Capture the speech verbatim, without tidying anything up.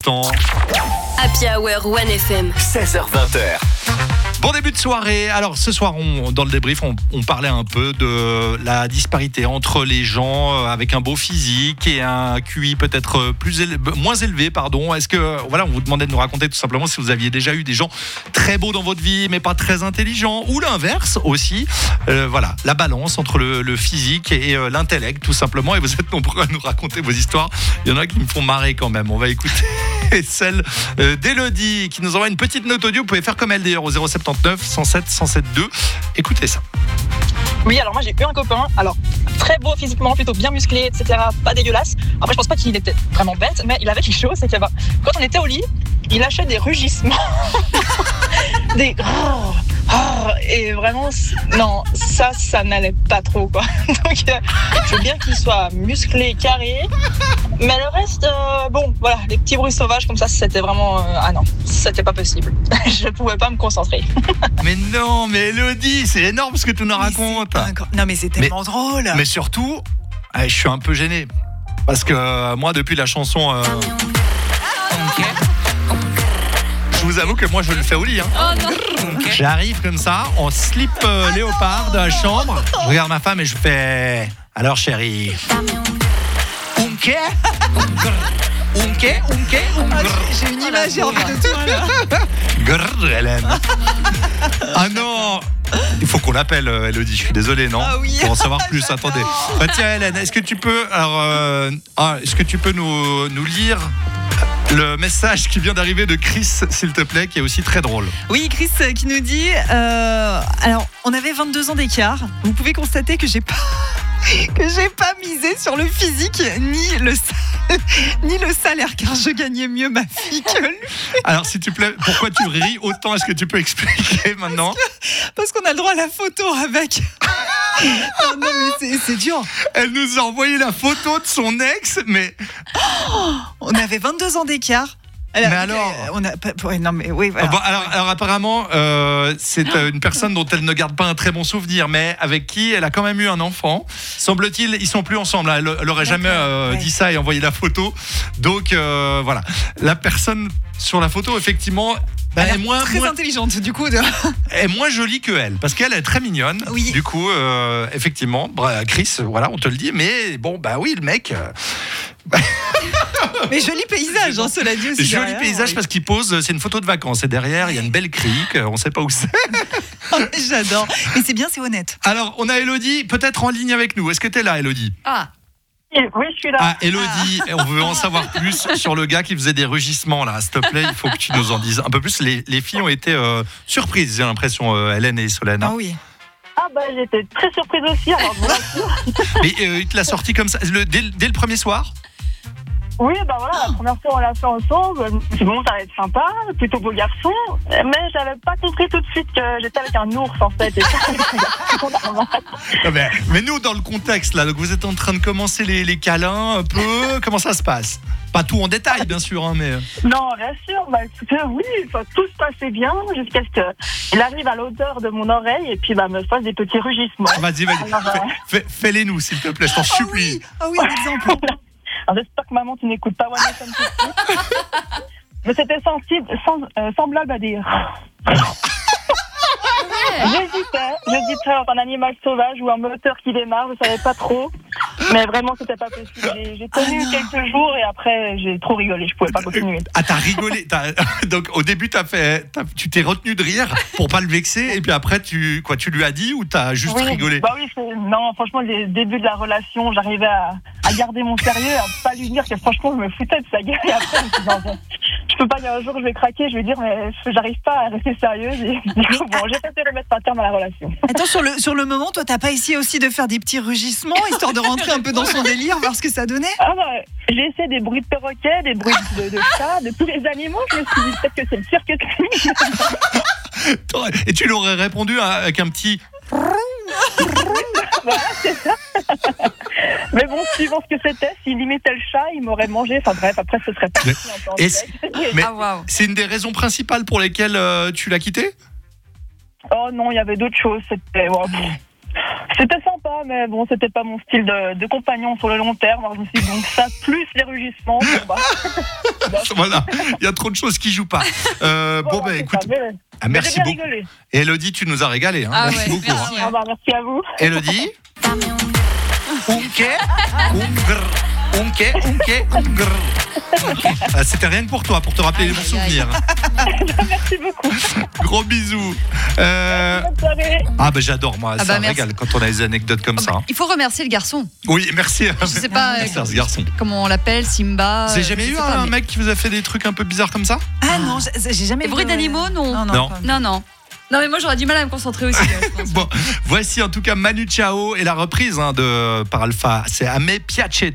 instants. Happy Hour One F M. seize heures vingt. Bon début de soirée. Alors ce soir, on, dans le débrief, on, on parlait un peu de la disparité entre les gens avec un beau physique et un Q I peut-être plus éle- moins élevé. Pardon. Est-ce que voilà, on vous demandait de nous raconter tout simplement si vous aviez déjà eu des gens très beaux dans votre vie, mais pas très intelligents, ou l'inverse aussi. Euh, voilà, la balance entre le, le physique et euh, l'intellect, tout simplement. Et vous êtes nombreux à nous raconter vos histoires. Il y en a qui me font marrer quand même. On va écouter celle euh, d'Elodie qui nous envoie une petite note audio. Vous pouvez faire comme elle d'ailleurs au zéro sept neuf cent sept cent sept deux. Écoutez ça. Oui, alors moi j'ai eu un copain, alors très beau physiquement, plutôt bien musclé, et cetera. Pas dégueulasse. Après, je pense pas qu'il était vraiment bête, mais il avait quelque chose, c'est que bah, quand on était au lit, il lâchait des rugissements. des. Oh, oh, et vraiment, non, ça, ça n'allait pas trop, quoi. Donc, euh, je veux bien qu'il soit musclé, carré, mais le reste, euh, bon, voilà, les petits bruits sauvages comme ça, c'était vraiment. Euh, ah non, c'était pas possible. Je pouvais pas me concentrer. Mais non, mais Elodie, c'est énorme ce que tu nous racontes. Non, mais c'est tellement mais, drôle. Mais surtout, je suis un peu gêné. Parce que euh, moi, depuis la chanson. Euh... Okay. Je vous avoue que moi, je le fais au lit. Hein. Oh non. Okay. J'arrive comme ça, en slip euh, léopard de la chambre. Je regarde ma femme et je fais. Alors, chérie. Ok. Ok, ok, ah, j'ai une image, j'ai envie de toi là. Grrr, Hélène. Ah non. Il faut qu'on l'appelle, Elodie, je suis désolé, non? Ah oui. Pour en savoir plus, attendez. Bah, tiens, Hélène, est-ce que tu peux, alors, euh, ah, est-ce que tu peux nous, nous lire le message qui vient d'arriver de Chris, s'il te plaît, qui est aussi très drôle? Oui, Chris qui nous dit euh, alors, on avait vingt-deux ans d'écart. Vous pouvez constater que j'ai pas. que j'ai pas misé sur le physique ni le, ni le salaire car je gagnais mieux ma fille que lui. Alors s'il te plaît, pourquoi tu ris autant? Est-ce que tu peux expliquer maintenant? Parce, que, parce qu'on a le droit à la photo avec. Non, non mais c'est, c'est dur. Elle nous a envoyé la photo de son ex, mais oh, on avait vingt-deux ans d'écart. Alors, mais alors euh, on a pas, ouais, non mais oui voilà. Bon, alors, alors apparemment euh, c'est euh, une personne dont elle ne garde pas un très bon souvenir, mais avec qui elle a quand même eu un enfant. Semble-t-il, ils sont plus ensemble. Elle, elle aurait jamais euh, ouais. dit ça et envoyé la photo. Donc euh, voilà, la personne sur la photo effectivement. Bah, elle est moins, très moins, intelligente du coup. De... Elle est moins jolie que elle, parce qu'elle est très mignonne. Oui. Du coup, euh, effectivement, bah, Chris, voilà, on te le dit. Mais bon, bah oui, le mec. Euh... Mais joli paysage, hein, cela dit aussi. Joli derrière, paysage oui. Parce qu'il pose, c'est une photo de vacances et derrière il y a une belle crique, on ne sait pas où c'est. J'adore. Mais c'est bien, c'est honnête. Alors, on a Elodie, peut-être en ligne avec nous. Est-ce que tu es là, Elodie? Ah. Oui, je suis là. Ah, Elodie, ah. On veut en savoir plus sur le gars qui faisait des rugissements là. S'il te plaît, il faut que tu nous en dises un peu plus. Les, les filles ont été euh, surprises, j'ai l'impression, euh, Hélène et Solène. Ah oui. Ah bah j'étais très surprise aussi. Alors Mais euh, il te l'a sorti comme ça, le, dès, dès le premier soir? Oui, bah voilà, la première fois on l'a fait ensemble. C'est bon, ça va être sympa, plutôt beau garçon. Mais j'avais pas compris tout de suite que j'étais avec un ours en fait. Et non, mais, mais nous, dans le contexte là, donc vous êtes en train de commencer les, les câlins un peu. Comment ça se passe? Pas tout en détail, bien sûr, hein, mais. Non, bien sûr. Bah, oui, tout se passait bien jusqu'à ce qu'il arrive à l'odeur de mon oreille et puis bah me fasse des petits rugissements. Vas-y, vas-y. Alors, fais, euh... fais, fais-les nous, s'il te plaît, je t'en oh supplie. Ah oui, oh oui, un exemple. Alors, j'espère que maman, tu n'écoutes pas One F M tout de suite. Mais c'était sensible, sans, euh, semblable à dire. J'hésitais, j'hésitais entre un animal sauvage ou un moteur qui démarre, je savais pas trop. Mais vraiment, c'était pas possible. J'ai, j'ai tenu ah quelques jours et après, j'ai trop rigolé. Je pouvais pas continuer. Ah, t'as rigolé. T'as... Donc, au début, t'as fait, t'as... tu t'es retenu de rire pour pas le vexer. Et puis après, tu, quoi, tu lui as dit ou t'as juste oui, rigolé? Bah oui, c'est... non, franchement, les débuts de la relation, j'arrivais à, à garder mon sérieux, à pas lui dire que franchement, je me foutais de sa gueule. Et après, je me suis dit, non, je peux pas, il y a un jour, je vais craquer, je vais dire, mais j'arrive pas à rester sérieuse. Et du coup, bon, j'ai fait remettre un terme à la relation. Attends, sur le, sur le moment, toi, t'as pas essayé aussi de faire des petits rugissements, histoire de rentrer un peu dans son délire, voir ce que ça donnait? Ah bah, j'ai essayé des bruits de perroquets, des bruits de, de chats, de tous les animaux. Je me suis dit, peut-être que c'est le cirque de Et tu l'aurais répondu avec un petit... Voilà, c'est ça. Mais bon, suivant ce que c'était, s'il imitait le chat, il m'aurait mangé. Enfin bref, après, ce serait pas... Mais, c'est... Mais ah, wow. C'est une des raisons principales pour lesquelles euh, tu l'as quitté? Oh non, il y avait d'autres choses. C'était... Oh, c'était sympa, sympa, mais bon, c'était pas mon style de, de compagnon sur le long terme. Alors je me suis dit, donc ça, plus les rugissements, bon, bah. Voilà, il y a trop de choses qui jouent pas. Euh, bon, Voilà, bah c'est écoute, ça, mais- ah, mais merci j'ai bien beaucoup. rigolé. Et Elodie, tu nous as régalé. Hein. Ah merci ouais, beaucoup. merci. hein. Ah bah, merci à vous. Elodie Unke, ungr, unke, unke, ungr. Ah, c'était rien que pour toi, pour te rappeler les bons Aïe, aïe, souvenirs. Merci beaucoup. Gros bisous. Euh, Bonne soirée. Ah bah j'adore moi, Ah ça bah, me merci. régale quand on a des anecdotes comme ça. hein. Il faut remercier le garçon. Oui, merci. Je sais pas Merci euh, à ce garçon. comment on l'appelle, Simba. Vous avez euh, jamais je eu sais un pas, mais- mec qui vous a fait des trucs un peu bizarres comme ça? Ah non, j'ai j'ai jamais Les eu bruits de- d'animaux, non. Non, non. Non. pas- Non, non. Non, mais moi j'aurais du mal à me concentrer aussi. euh, je pense. Bon, voici en tout cas Manu Chao et la reprise hein, de par Alpha. C'est A me piace